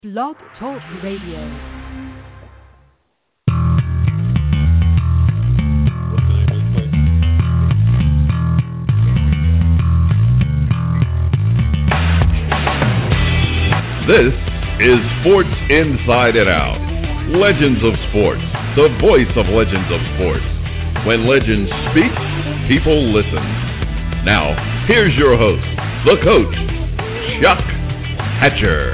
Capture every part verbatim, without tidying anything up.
Blog Talk Radio. This is Sports Inside and Out. Legends of Sports, the voice of Legends of Sports. When legends speak, people listen. Now, here's your host, the coach, Chuck Hatcher.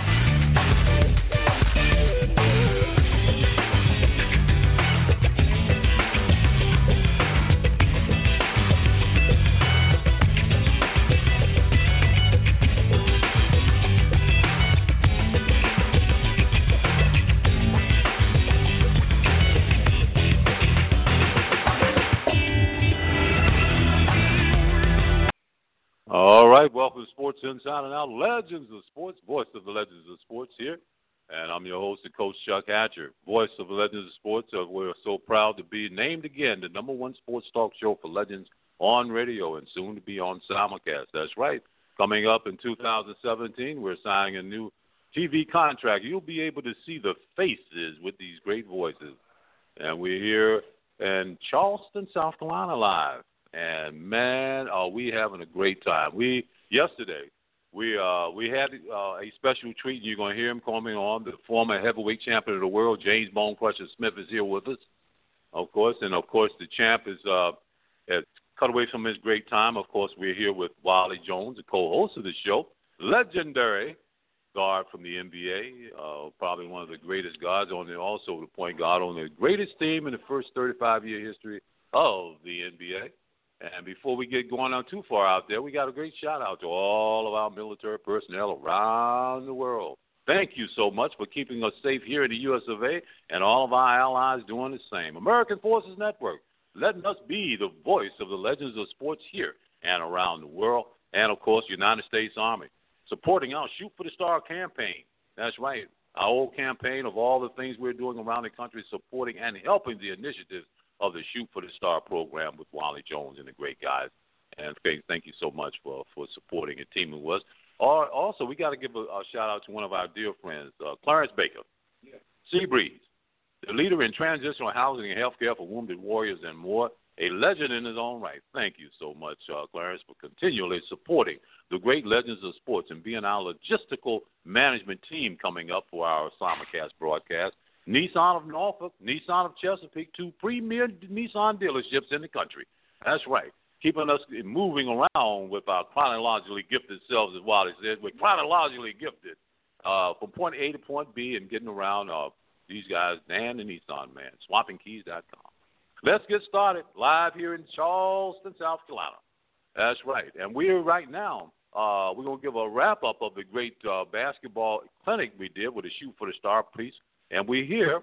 All right, welcome to Sports Inside and Out, Legends of Sports, voice of the Legends of Sports here. And I'm your host and coach, Chuck Hatcher, voice of the Legends of Sports. Uh, we're so proud to be named again the number one sports talk show for Legends on radio and soon to be on simulcast. That's right. Coming up in two thousand seventeen, we're signing a new T V contract. You'll be able to see the faces with these great voices. And we're here in Charleston, South Carolina live. And man, are we having a great time. We yesterday we uh we had uh, a special treat. You're gonna hear him coming on. The former heavyweight champion of the world, James Bone Crusher Smith, is here with us, of course. And of course the champ is uh has cut away from his great time. Of course, we're here with Wally Jones, the co-host of the show, legendary guard from the N B A, uh, probably one of the greatest guards on the also the point guard on the greatest team in the first thirty-five year history of the N B A. And before we get going on too far out there, we got a great shout out to all of our military personnel around the world. Thank you so much for keeping us safe here in the U S of A and all of our allies doing the same. American Forces Network, letting us be the voice of the Legends of Sports here and around the world. And, of course, United States Army, supporting our Shoot for the Star campaign. That's right, our old campaign of all the things we're doing around the country, supporting and helping the initiatives of the Shoot for the Star program with Wally Jones and the great guys. And thank you so much for, for supporting and teaming with us. Also, we got to give a, a shout-out to one of our dear friends, uh, Clarence Baker, yeah. Seabreeze, the leader in transitional housing and health care for wounded warriors and more, a legend in his own right. Thank you so much, uh, Clarence, for continually supporting the great Legends of Sports and being our logistical management team coming up for our simulcast broadcast. Nissan of Norfolk, Nissan of Chesapeake, two premier Nissan dealerships in the country. That's right. Keeping us moving around with our chronologically gifted selves, as Wally said. We're chronologically gifted uh, from point A to point B and getting around uh, these guys, Dan the Nissan Man, swapping keys dot com. Let's get started live here in Charleston, South Carolina. That's right. And we're right now, uh, we're going to give a wrap-up of the great uh, basketball clinic we did with the Shoot for the Star piece. And we're here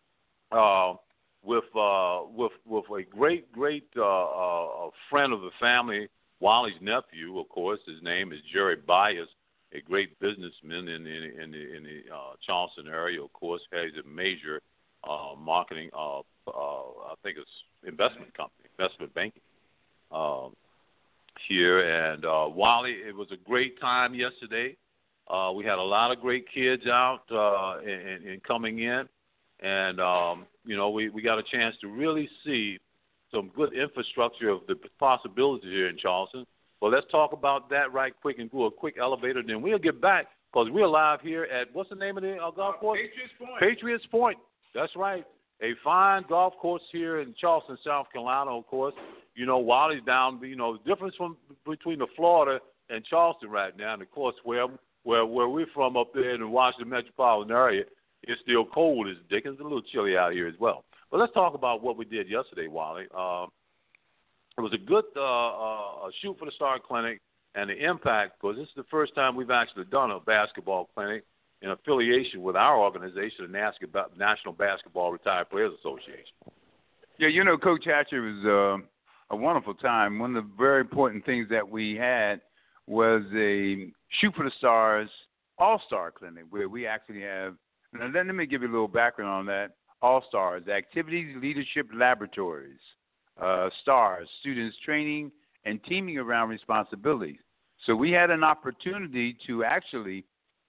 uh, with uh, with with a great, great uh, uh, friend of the family, Wally's nephew, of course. His name is Jerry Byers, a great businessman in, in, in the, in the uh, Charleston area, of course. Has a major uh, marketing, uh, uh, I think it's investment company, investment banking uh, here. And uh, Wally, it was a great time yesterday. Uh, we had a lot of great kids out uh, and, and coming in, and um, you know we, we got a chance to really see some good infrastructure of the possibilities here in Charleston. Well, let's talk about that right quick and do a quick elevator, then we'll get back because we're live here at what's the name of the uh, golf course? Patriots Point. Patriots Point. That's right. A fine golf course here in Charleston, South Carolina. Of course, you know Wally's down. You know the difference from between the Florida and Charleston right now, and of course where. Where where we're from up there in the Washington metropolitan area, it's still cold as Dickens. It's a little chilly out here as well. But let's talk about what we did yesterday, Wally. Uh, it was a good uh, uh, Shoot for the Star clinic and the impact, because this is the first time we've actually done a basketball clinic in affiliation with our organization, the National Basketball Retired Players Association. Yeah, you know, Coach Hatcher, was uh, a wonderful time. One of the very important things that we had was a Shoot for the Stars All-Star Clinic, where we actually have, now let me give you a little background on that. All-Stars, Activities Leadership Laboratories, uh, STARS, Students Training and Teaming Around Responsibilities. So we had an opportunity to actually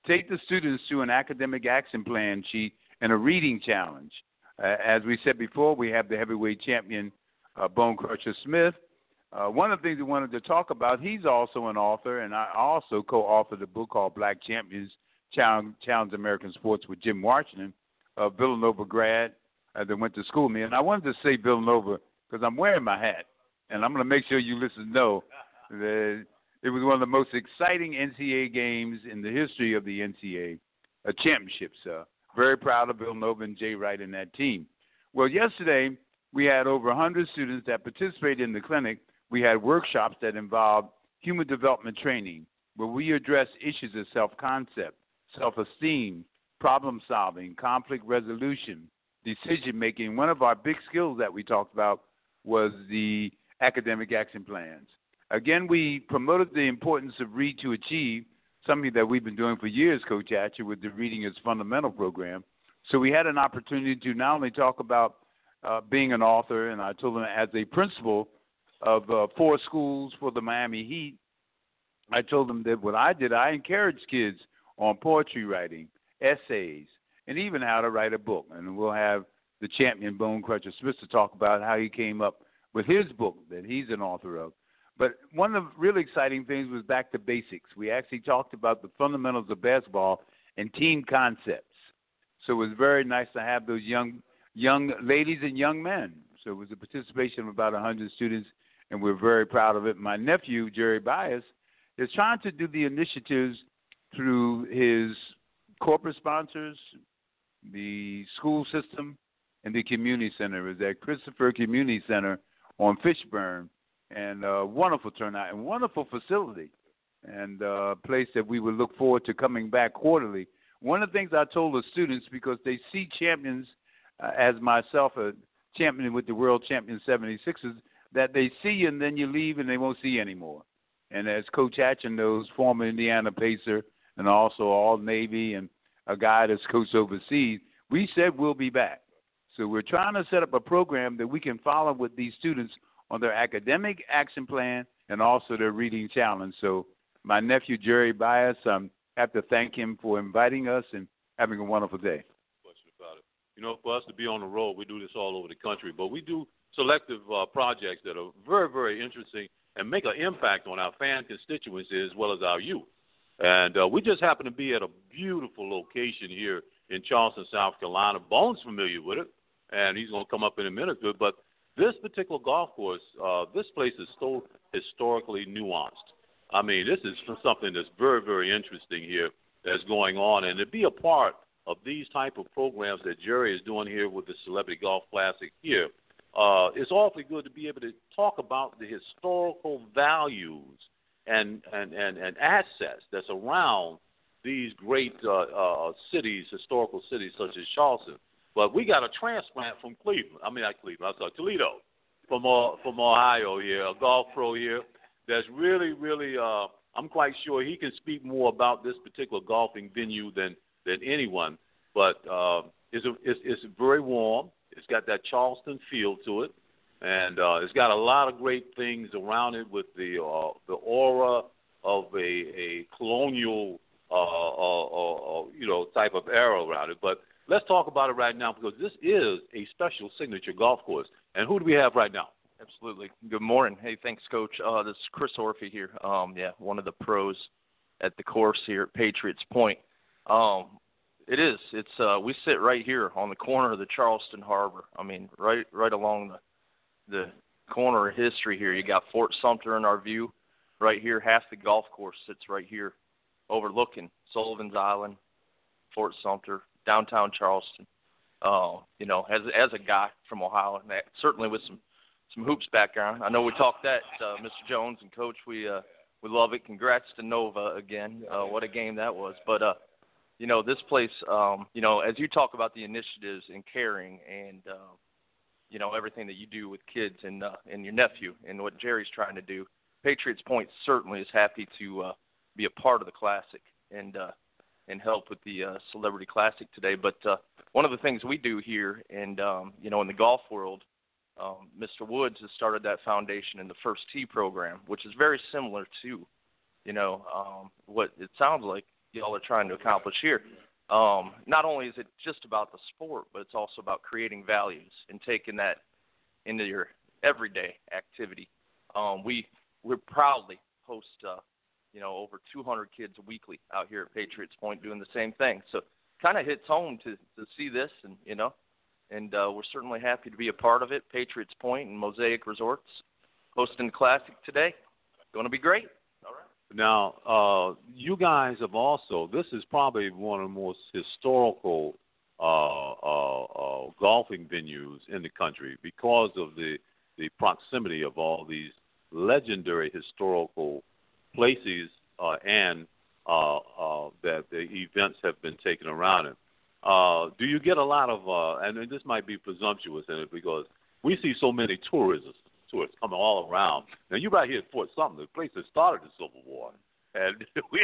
take the students through an academic action plan sheet and a reading challenge. Uh, as we said before, we have the heavyweight champion, uh, Bone Crusher Smith. Uh, one of the things we wanted to talk about, he's also an author, and I also co-authored a book called Black Champions, Challenge, Challenge American Sports with Jim Washington, a Villanova grad uh, that went to school with me. And I wanted to say Villanova because I'm wearing my hat, and I'm going to make sure you listeners know that it was one of the most exciting N C double A games in the history of the N C double A, a championships. Uh, very proud of Villanova and Jay Wright and that team. Well, yesterday we had over one hundred students that participated in the clinic. We had workshops that involved human development training, where we address issues of self-concept, self-esteem, problem-solving, conflict resolution, decision-making. One of our big skills that we talked about was the academic action plans. Again, we promoted the importance of Read to Achieve, something that we've been doing for years, Coach Hatcher, with the Reading is Fundamental program. So we had an opportunity to not only talk about uh, being an author, and I told them as a principal of uh, four schools for the Miami Heat, I told them that what I did, I encouraged kids on poetry writing, essays, and even how to write a book. And we'll have the champion Bone Crusher Smith to talk about how he came up with his book that he's an author of. But one of the really exciting things was back to basics. We actually talked about the fundamentals of basketball and team concepts. So it was very nice to have those young young ladies and young men. So it was a participation of about one hundred students, and we're very proud of it. My nephew, Jerry Bias, is trying to do the initiatives through his corporate sponsors, the school system, and the community center. It was at Christopher Community Center on Fishburne. And a wonderful turnout and wonderful facility and a place that we would look forward to coming back quarterly. One of the things I told the students, because they see champions uh, as myself, a champion with the world champion seventy-sixers, that they see you and then you leave and they won't see you anymore. And as Coach Hatcher knows, former Indiana Pacer and also All-Navy and a guy that's coached overseas, we said we'll be back. So we're trying to set up a program that we can follow with these students on their academic action plan and also their reading challenge. So my nephew, Jerry Bias, I um, have to thank him for inviting us and having a wonderful day. Question about it. You know, for us to be on the road, we do this all over the country, but we do selective uh, projects that are very, very interesting and make an impact on our fan constituency as well as our youth. And uh, we just happen to be at a beautiful location here in Charleston, South Carolina. Bone's familiar with it, and he's going to come up in a minute. But this particular golf course, uh, this place is so historically nuanced. I mean, this is something that's very, very interesting here that's going on. And to be a part of these type of programs that Jerry is doing here with the Celebrity Golf Classic here, uh, it's awfully good to be able to talk about the historical values and, and, and, and assets that's around these great uh, uh, cities, historical cities such as Charleston. But we got a transplant from Cleveland. I mean, not Cleveland. I'm sorry, Toledo, from uh, from Ohio here, a golf pro here. That's really, really. Uh, I'm quite sure he can speak more about this particular golfing venue than than anyone. But uh, it's, a, it's it's very warm. It's got that Charleston feel to it, and uh, it's got a lot of great things around it with the uh, the aura of a a colonial uh, uh, uh, you know type of era around it. But let's talk about it right now because this is a special signature golf course. And who do we have right now? Absolutely. Good morning. Hey, thanks, Coach. Uh, this is Chris Orphy here. Um, yeah, one of the pros at the course here at Patriots Point. Um, it is. It's uh, we sit right here on the corner of the Charleston Harbor. I mean, right, right along the the corner of history here. You got Fort Sumter in our view. Right here, half the golf course sits right here, overlooking Sullivan's Island, Fort Sumter, downtown Charleston. Uh, you know, as as a guy from Ohio, and that, certainly with some, some hoops background. I know we talked that, uh, Mister Jones and Coach. We uh, we love it. Congrats to Nova again. Uh, what a game that was. But uh, you know, this place. Um, you know, as you talk about the initiatives and caring, and uh, you know everything that you do with kids and uh, and your nephew, and what Jerry's trying to do. Patriots Point certainly is happy to uh, be a part of the Classic and. Uh, and help with the uh, Celebrity Classic today. But uh, one of the things we do here, and, um, you know, in the golf world, um, Mister Woods has started that foundation in the First Tee program, which is very similar to, you know, um, what it sounds like y'all are trying to accomplish here. Um, not only is it just about the sport, but it's also about creating values and taking that into your everyday activity. Um, we we proudly host, uh, you know, over two hundred kids weekly out here at Patriots Point doing the same thing. So, kind of hits home to to see this, and you know, and uh, we're certainly happy to be a part of it. Patriots Point and Mosaic Resorts hosting the Classic today. Going to be great. All right. Now, uh, you guys have also, this is probably one of the most historical uh, uh, uh, golfing venues in the country because of the, the proximity of all these legendary historical places uh, and uh, uh, that the events have been taken around it. Uh, do you get a lot of, uh, and this might be presumptuous in it because we see so many tourists tourists coming all around. Now, you're right here at Fort Sumter, the place that started the Civil War. And we,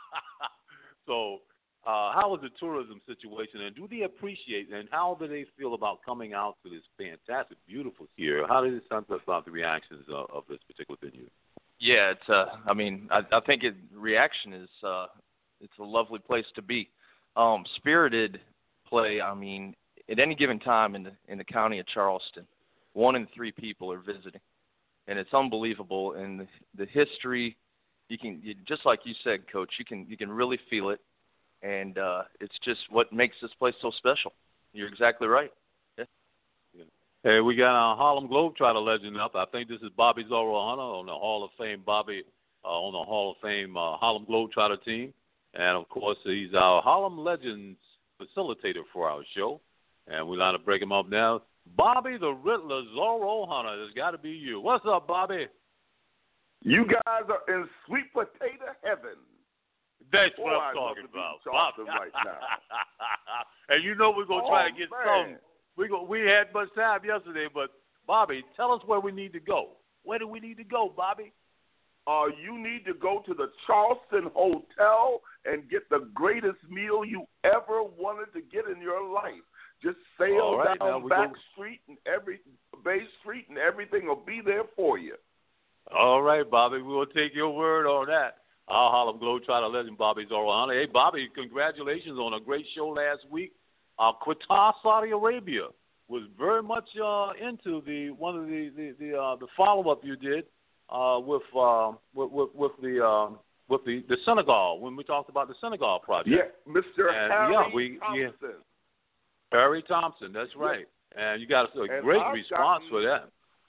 so uh, how is the tourism situation, and do they appreciate, and how do they feel about coming out to this fantastic, beautiful here? How do they sense about the reactions of, of this particular venue? Yeah, it's. Uh, I mean, I, I think it, reaction is. Uh, it's a lovely place to be. Um, spirited play. I mean, at any given time in the in the county of Charleston, one in three people are visiting, and it's unbelievable. And the, the history, you can you, just like you said, Coach. You can you can really feel it, and uh, it's just what makes this place so special. You're exactly right. Yeah. Hey, we got our Harlem Globetrotter legend up. I think this is Bobby Zorro Hunter on the Hall of Fame. Bobby uh, on the Hall of Fame uh, Harlem Globetrotter team, and of course he's our Harlem Legends facilitator for our show, and we're going to break him up now. Bobby the Riddler Zorro Hunter, it's got to be you. What's up, Bobby? You guys are in sweet potato heaven. That's Boy, what I'm I talking love about, to be Bobby. right now. And you know we're gonna oh, try to get man. some. We go. We had much time yesterday, but Bobby, tell us where we need to go. Where do we need to go, Bobby? Uh, you need to go to the Charleston Hotel and get the greatest meal you ever wanted to get in your life. Just sail right, down Back go. Street and every Bay Street, and everything will be there for you. All right, Bobby, we will take your word on that. Our Harlem Globetrotter legend, Bobby Zorro Hunter. Hey, Bobby, congratulations on a great show last week. Uh, Qatar, Saudi Arabia was very much uh, into the one of the the the, uh, the follow up you did uh, with, uh, with with with the um, with the, the Senegal when we talked about the Senegal project. Yeah, Mister And, Harry yeah, we, Thompson. Yeah, Harry Thompson, that's right. Yeah. And you got a, a great I've response gotten, for that.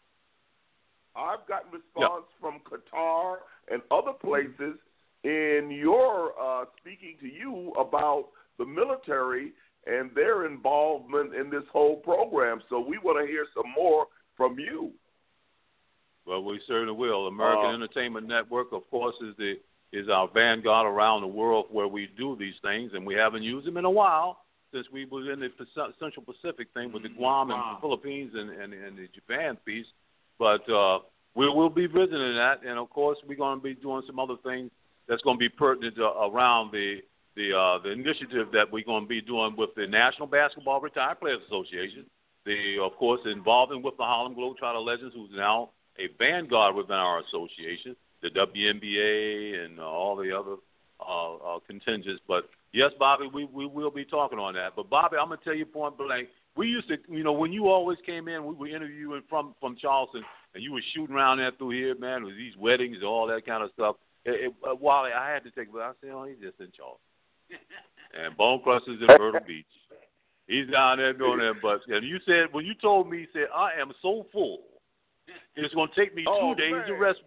I've gotten response yeah. from Qatar and other places in your uh, speaking to you about the military and their involvement in this whole program. So we want to hear some more from you. Well, we certainly will. American uh, Entertainment Network, of course, is the is our vanguard around the world where we do these things, and we haven't used them in a while since we was in the Central Pacific thing with the Guam and the Philippines and, and, and the Japan piece. But uh, we will be visiting that, and, of course, we're going to be doing some other things that's going to be pertinent uh, around the the uh, the initiative that we're going to be doing with the National Basketball Retired Players Association, the of course involving with the Harlem Globetrotter Legends, who's now a vanguard within our association, the W N B A and uh, all the other uh, uh, contingents. But yes, Bobby, we, we will be talking on that. But Bobby, I'm gonna tell you point blank, we used to, you know, when you always came in, we were interviewing from from Charleston, and you were shooting around there through here, man, with these weddings and all that kind of stuff. It, it, uh, Wally, I had to take, but I said, oh, he's just in Charleston. And Bone Crushers in Myrtle Beach. He's down there doing that. But and you said, when you told me, you said, I am so full, it's going to take me oh, two days man. to rest.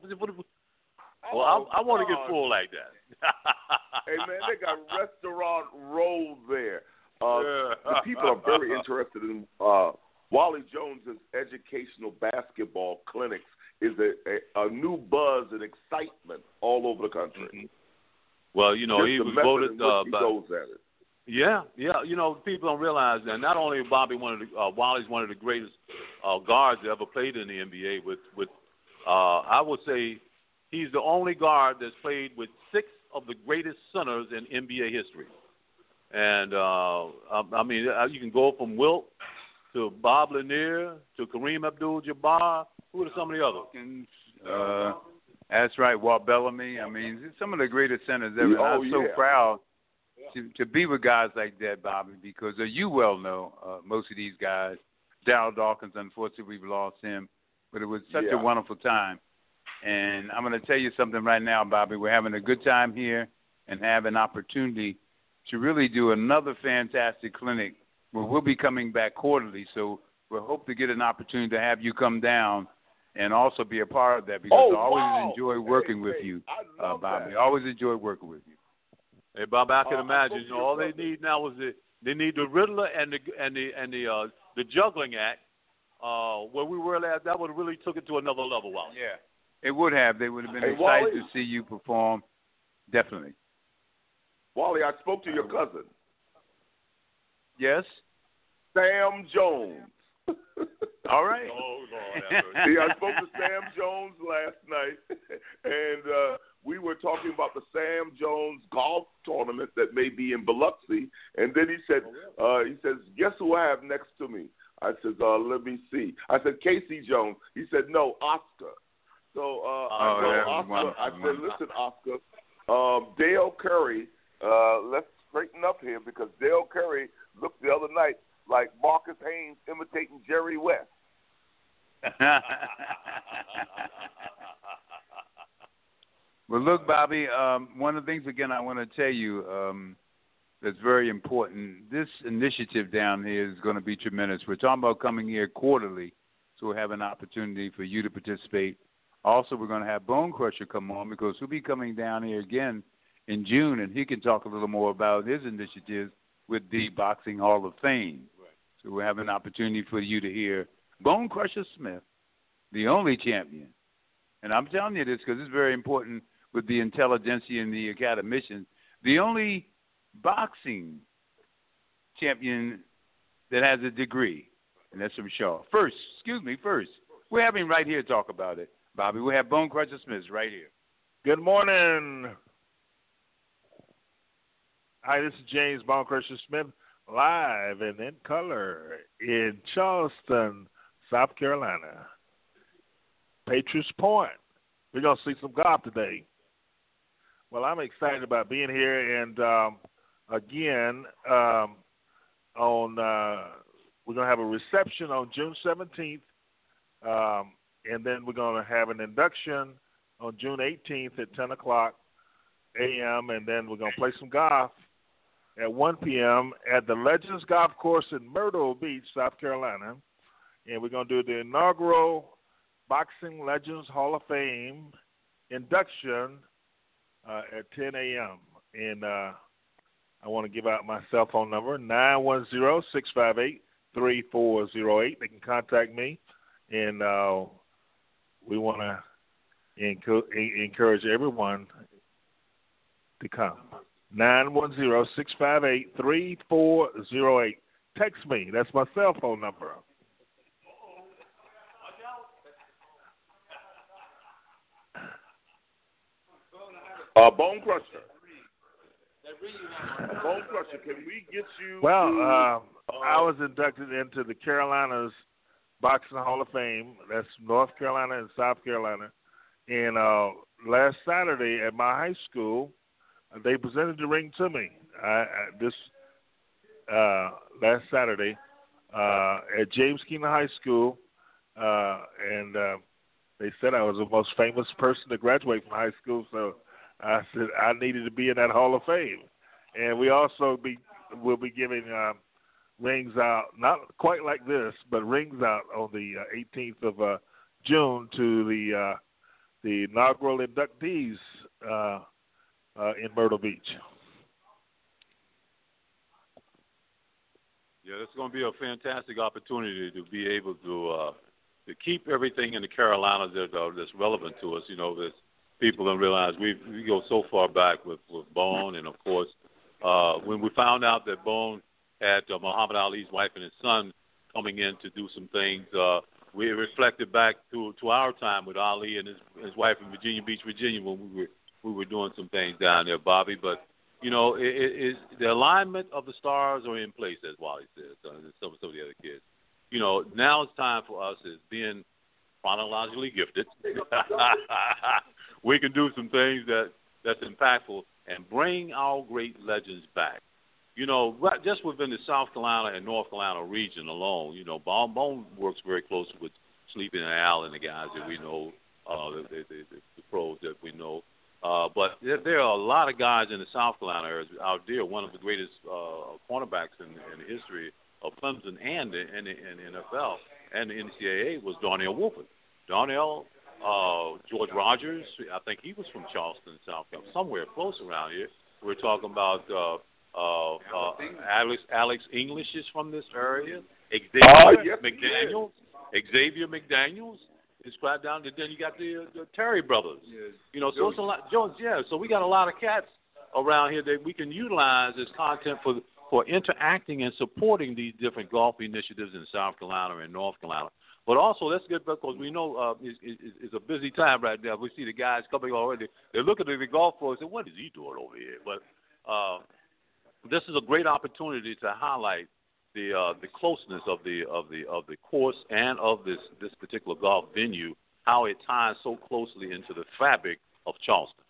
Well, oh, I, I want to get full like that. Hey, man, they got Restaurant Row there. Uh, yeah. The people are very interested in uh, Wally Jones's educational basketball clinics. Is a, a, a new buzz and excitement all over the country. Mm-hmm. Well, you know, Just he the was method voted. in which Uh, he by, goes at it. Yeah, yeah. You know, people don't realize that not only Bobby one of the uh, Wally's one of the greatest uh, guards that ever played in the N B A. With with uh, I would say he's the only guard that's played with six of the greatest centers in N B A history. And uh, I, I mean, you can go from Wilt to Bob Lanier to Kareem Abdul-Jabbar. Who are some of the others? Uh, that's right, Walt Bellamy. I mean, some of the greatest centers ever. Oh, I'm so yeah. proud to, to be with guys like that, Bobby, because uh, you well know uh, most of these guys. Darryl Dawkins, unfortunately, we've lost him, but it was such yeah. a wonderful time. And I'm going to tell you something right now, Bobby. We're having a good time here and have an opportunity to really do another fantastic clinic where we'll be coming back quarterly. So we'll hope to get an opportunity to have you come down and also be a part of that, because oh, I always wow. enjoy working hey, with hey, you, I uh, love Bobby. that. I always enjoy working with you. Hey, Bob, I can Uh, I imagine. spoke You to know, your all they brother. need now is the they need the Riddler and the and the and the uh, the juggling act. Uh, where we were at, that would have really took it to another level. Wow. Yeah, it would have. They would have been Hey, excited Wally. to see you perform. Definitely. Wally, I spoke to your cousin, Yes. Sam Jones. All right. Oh, Lord. See, I spoke to Sam Jones last night, and uh, we were talking about the Sam Jones golf tournament that may be in Biloxi. And then he said, uh, he says, guess who I have next to me? I said, uh, let me see. I said, Casey Jones. He said, no, Oscar. So uh, I Oh, told that's Oscar, wonderful, I said, wonderful. listen, Oscar, um, Dale Curry, uh, let's straighten up here, because Dale Curry looked the other night like Marcus Haynes imitating Jerry West. Well, look, Bobby, um, one of the things, again, I want to tell you um, that's very important. This initiative down here is going to be tremendous. We're talking about coming here quarterly, so we'll have an opportunity for you to participate. Also, we're going to have Bone Crusher come on, because he'll be coming down here again in June, and he can talk a little more about his initiatives with the Boxing Hall of Fame. Right. So we'll have an opportunity for you to hear Bone Crusher Smith, the only champion. And I'm telling you this because it's very important with the intelligentsia and the academicians. The only boxing champion that has a degree, and that's from Shaw. First, excuse me, first, we're having him right here to talk about it, Bobby. We have Bone Crusher Smith right here. Good morning. Hi, this is James Bone Crusher Smith, live and in color in Charleston, South Carolina. Patriots Point. We're going to see some golf today. Well, I'm excited about being here, and um, again, um, on uh, we're going to have a reception on June seventeenth, um, and then we're going to have an induction on June eighteenth at ten o'clock a.m., and then we're going to play some golf at one p.m. at the Legends Golf Course in Myrtle Beach, South Carolina, and we're going to do the inaugural Boxing Legends Hall of Fame induction uh, at ten a.m. And uh, I want to give out my cell phone number, nine one zero, six five eight, three four zero eight. They can contact me, and uh, we want to encu- encourage everyone to come. nine one zero, six five eight, three four zero eight. Text me. That's my cell phone number. Uh, Bone Crusher. Bone Crusher, can we get you Well, to, uh, uh, I was inducted into the Carolinas Boxing Hall of Fame. That's North Carolina and South Carolina. And uh, last Saturday at my high school, they presented the ring to me. I, I, this uh, last Saturday uh, at James Keenan High School, uh, and uh, they said I was the most famous person to graduate from high school. So I said I needed to be in that Hall of Fame. And we also be will be giving uh, rings out, not quite like this, but rings out on the uh, eighteenth of uh, June to the uh, the inaugural inductees uh, uh, in Myrtle Beach. Yeah, it's going to be a fantastic opportunity to be able to uh, to keep everything in the Carolinas that uh, that's relevant to us. You know, that people don't realize we we go so far back with, with Bone, and of course, uh, when we found out that Bone had uh, Muhammad Ali's wife and his son coming in to do some things, uh, we reflected back to to our time with Ali and his his wife in Virginia Beach, Virginia, when we were we were doing some things down there, Bobby. But you know, it, it, it's, the alignment of the stars are in place, as Wally says, uh, and some, some of the other kids. You know, now it's time for us as being chronologically gifted. We can do some things that that's impactful. and bring our great legends back. You know, right, just within the South Carolina and North Carolina region alone, you know, Bone, Bone works very closely with Sleeping and Al and the guys that we know, uh, the, the, the, the pros that we know. Uh, but there, there are a lot of guys in the South Carolina area out there. One of the greatest uh, cornerbacks in, in the history of Clemson and the, and the, and the N F L and the N C double A was Darnell Wolford. Darnell, uh, George Rogers, I think he was from Charleston, South Carolina, somewhere close around here. We're talking about uh, uh, uh, Alex Alex English is from this area. Xavier oh, yes, McDaniels. Xavier McDaniels is right down. And then you got the, the Terry brothers. Yes. You know, so it's a lot. Jones, yeah. So we got a lot of cats around here that we can utilize as content for for interacting and supporting these different golf initiatives in South Carolina and North Carolina. But also, let's get back because we know uh, it's, it's, it's a busy time right now. We see the guys coming already. They're looking at the golf course and say, what is he doing over here? But uh, this is a great opportunity to highlight the uh, the closeness of the of the of the course and of this this particular golf venue, how it ties so closely into the fabric of Charleston.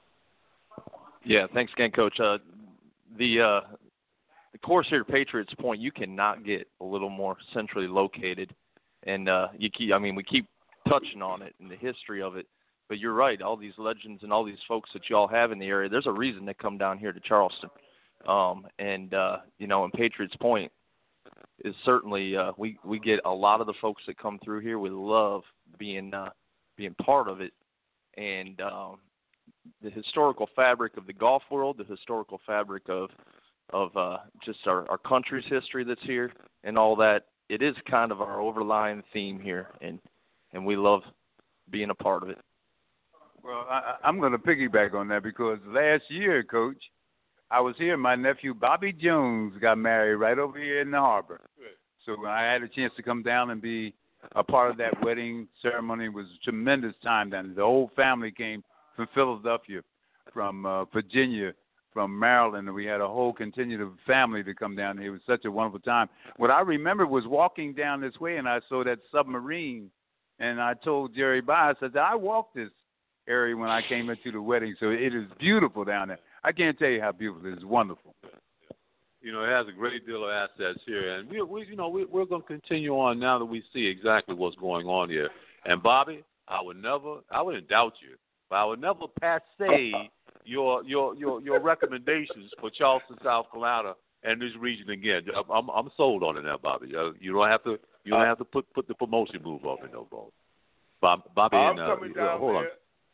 Yeah, thanks again, Coach. Uh, the uh, the course here at Patriots Point, you cannot get a little more centrally located, and uh, you keep. I mean, we keep touching on it and the history of it, but you're right. All these legends and all these folks that you all have in the area, there's a reason they come down here to Charleston, um, and uh, you know, in Patriots Point is certainly uh, we we get a lot of the folks that come through here. We love being uh, being part of it, and um, the historical fabric of the golf world, the historical fabric of of uh, just our, our country's history that's here, and all that. It is kind of our overlying theme here, and and we love being a part of it. Well, I, I'm going to piggyback on that because last year, Coach, I was here. My nephew Bobby Jones got married right over here in the harbor. So I had a chance to come down and be a part of that wedding ceremony. It was a tremendous time down there. The whole family came from Philadelphia, from uh, Virginia, from Maryland, and we had a whole contingent of family to come down there. It was such a wonderful time. What I remember was walking down this way, and I saw that submarine, and I told Jerry Bias, I said, I walked this area when I came into the wedding, so it is beautiful down there. I can't tell you how beautiful it is. It's wonderful. You know, it has a great deal of assets here, and we, we you know, we, we're going to continue on now that we see exactly what's going on here. And Bobby, I would never, I wouldn't doubt you, but I would never passe your your your your recommendations for Charleston, South Carolina, and this region again. I'm I'm sold on it now, Bobby. You don't have to you don't have to put put the promotion move up in no ball. Bob, Bobby, I'm and, uh, coming uh, down hold there. on.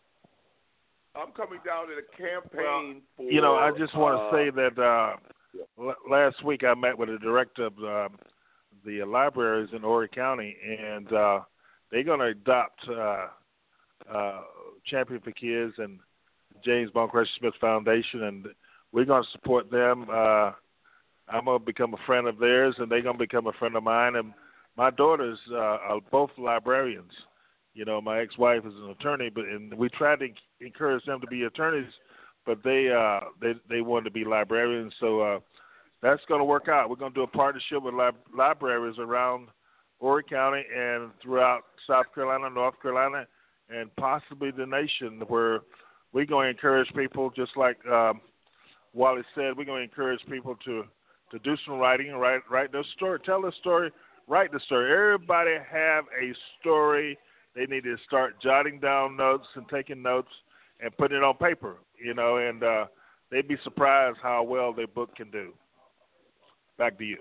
I'm coming down to the campaign well, for. You know, I just want to uh, say that uh, l- last week I met with the director of um, the libraries in Horry County, and uh, they're going to adopt uh, uh, Champion for Kids and James Bonecrusher Smith Foundation, and we're going to support them. Uh, I'm going to become a friend of theirs, and they're going to become a friend of mine. And my daughters uh, are both librarians. You know, my ex-wife is an attorney, but and we tried to encourage them to be attorneys, but they uh, they they wanted to be librarians. So uh, that's going to work out. We're going to do a partnership with lib- libraries around Horry County and throughout South Carolina, North Carolina, and possibly the nation, where we're going to encourage people, just like um, Wally said, we're going to encourage people to, to do some writing and write, write their story, tell their story, write the story. Everybody have a story. They need to start jotting down notes and taking notes and putting it on paper, you know, and uh, they'd be surprised how well their book can do. Back to you.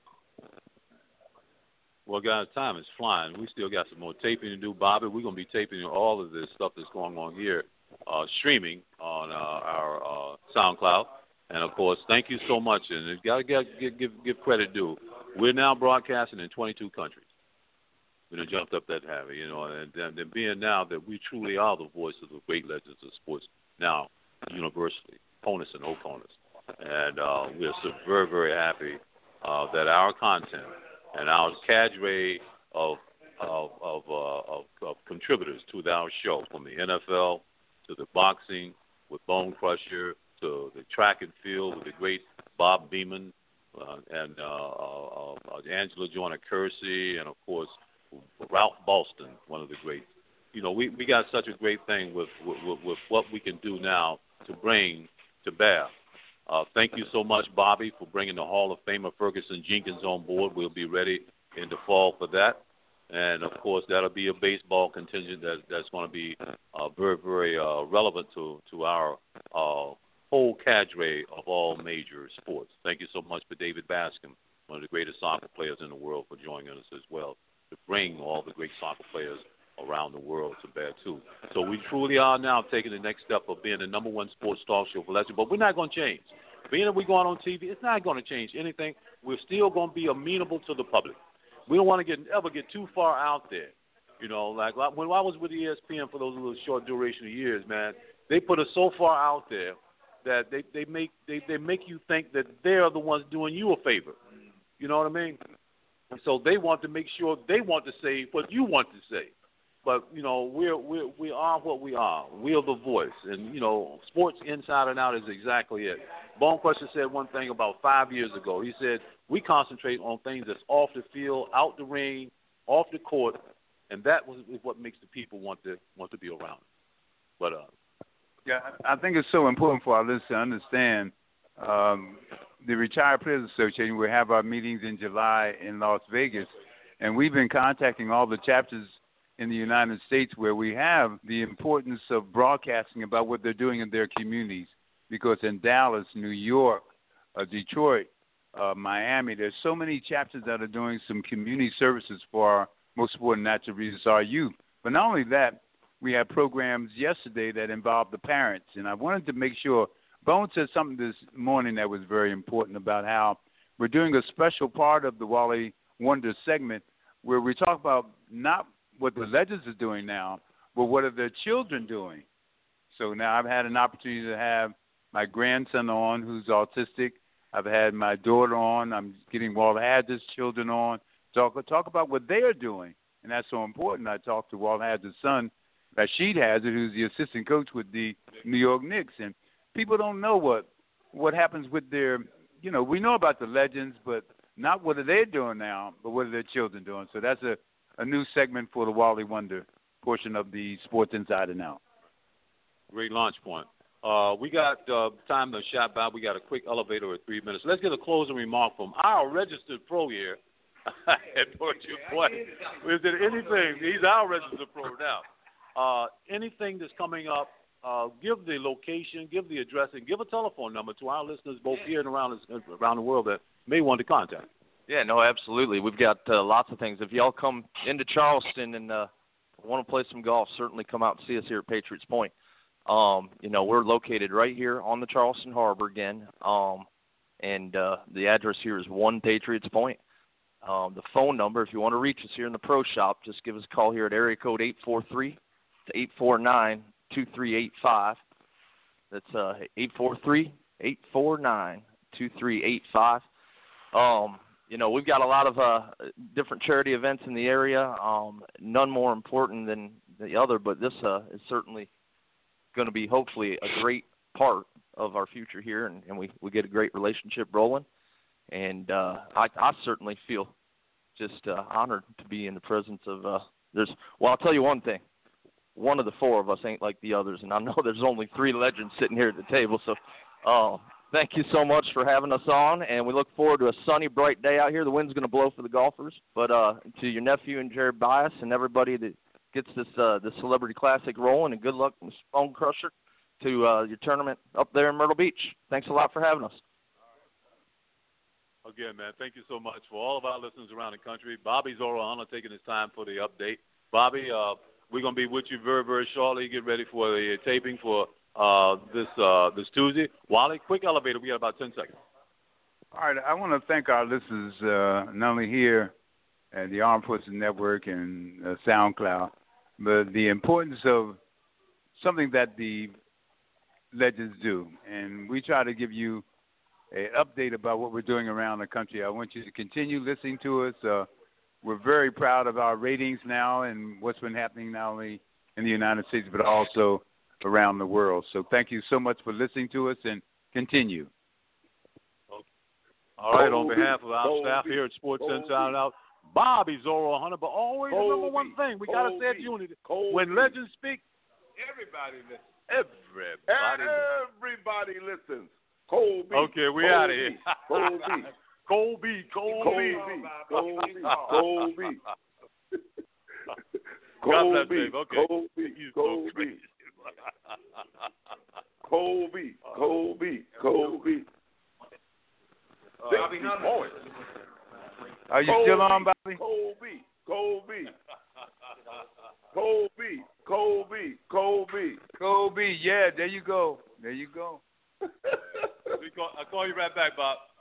Well, guys, time is flying. We still got some more taping to do, Bobby. We're going to be taping all of this stuff that's going on here, uh, streaming on uh, our uh, SoundCloud. And, of course, thank you so much. And you got to give, give, give credit due. We're now broadcasting in twenty-two countries. We done jumped up that heavy, you know, and then being now that we truly are the voice of the great legends of sports now, universally, opponents and opponents. And uh, we're so very, very happy uh, that our content and our cadre of of of, uh, of of contributors to our show, from the N F L to the boxing with Bonecrusher to the track and field with the great Bob Beeman uh, and uh, uh, uh, Angela Joyner Kersey, and of course Ralph Boston, one of the greats. You know, we, we got such a great thing with, with with what we can do now to bring to bear. Uh, thank you so much, Bobby, for bringing the Hall of Famer Ferguson Jenkins on board. We'll be ready in the fall for that. And, of course, that'll be a baseball contingent that, that's going to be uh, very, very uh, relevant to, to our uh, whole cadre of all major sports. Thank you so much for David Bascom, one of the greatest soccer players in the world, for joining us as well, to bring all the great soccer players around the world to bear, too. So we truly are now taking the next step of being the number one sports talk show for legends, but we're not going to change. Being that we're going on T V, it's not going to change anything. We're still going to be amenable to the public. We don't want to get ever get too far out there. You know, like, like when I was with E S P N for those little short duration of years, man, they put us so far out there that they, they make they, they make you think that they're the ones doing you a favor. You know what I mean? And so they want to make sure they want to say what you want to say. But, you know, we're, we're, we are what we are. We are the voice. And, you know, sports inside and out is exactly it. Bone Crusher said one thing about five years ago. He said, we concentrate on things that's off the field, out the ring, off the court, and that was is what makes the people want to want to be around. But uh, yeah, I think it's so important for our listeners to understand um, the Retired Players Association. We have our meetings in July in Las Vegas, and we've been contacting all the chapters in the United States where we have the importance of broadcasting about what they're doing in their communities. Because in Dallas, New York, uh, Detroit, uh, Miami, there's so many chapters that are doing some community services for our most important natural resources, our youth. But not only that, we had programs yesterday that involved the parents. And I wanted to make sure, Bone said something this morning that was very important about how we're doing a special part of the Wally Wonder segment where we talk about not what the legends are doing now, but what are their children doing. So now I've had an opportunity to have my grandson on who's autistic. I've had my daughter on. I'm getting Walt Hazzard's children on. Talk, talk about what they are doing, and that's so important. I talked to Walt Hazzard's son, Rashid Hazzard, who's the assistant coach with the New York Knicks, and people don't know what what happens with their, you know, we know about the legends, but not what are they doing now, but what are their children doing. So that's a, a new segment for the Wally Wonder portion of the Sports Inside and Out. Great launch point. Uh, we got uh, time to shout out. We got a quick elevator at three minutes. Let's get a closing remark from our registered pro here at Portrait Point. Is there anything? He's our registered pro now. Uh, anything that's coming up, uh, give the location, give the address, and give a telephone number to our listeners both here and around this, around the world that may want to contact. Yeah, no, absolutely. We've got uh, lots of things. If y'all come into Charleston and uh, want to play some golf, certainly come out and see us here at Patriots Point. Um, you know, we're located right here on the Charleston Harbor again, um, and uh, the address here is one Patriots Point. Um, the phone number, if you want to reach us here in the pro shop, just give us a call here at area code eight four three, eight four nine, two three eight five. That's uh, eight four three, eight four nine, two three eight five. Um, you know, we've got a lot of uh, different charity events in the area, um, none more important than the other, but this uh, is certainly going to be hopefully a great part of our future here, and, and we, we get a great relationship rolling. And uh, I, I certainly feel just uh, honored to be in the presence of uh, there's. Well, I'll tell you one thing. One of the four of us ain't like the others, and I know there's only three legends sitting here at the table. So uh, thank you so much for having us on, and we look forward to a sunny, bright day out here. The wind's going to blow for the golfers. But uh, to your nephew and Jared Bias and everybody that gets this uh, this Celebrity Classic rolling, and good luck, Mister Bone Crusher, to uh, your tournament up there in Myrtle Beach. Thanks a lot for having us. Again, man, thank you so much for all of our listeners around the country. Bobby Zorohana taking his time for the update. Bobby, uh, we're going to be with you very, very shortly. Get ready for the taping for uh, this uh, this Tuesday. Wally, quick elevator. We got about ten seconds. All right. I want to thank our listeners, uh, not only here at the Armed Forces Network and uh, SoundCloud, but the importance of something that the legends do. And we try to give you an update about what we're doing around the country. I want you to continue listening to us. Uh, we're very proud of our ratings now and what's been happening not only in the United States but also around the world. So thank you so much for listening to us, and continue. All right, on behalf of our staff here at Sports Inside and Out, Bobby Zorohana, but always remember one thing. We got to say it unity. When legends speak, everybody listens. Everybody. Everybody listens. Colby. Okay, we out of here. Colby. Colby. Colby. Colby. Colby. God bless, Colby. Dave. Okay. Colby. You're so Colby. crazy. Colby. Colby. Colby. Bobby Hummel. Are you Colby, still on, Bobby? Colby, Colby, Colby, Colby, Colby. Colby, yeah, there you go. There you go. I'll call you right back, Bob.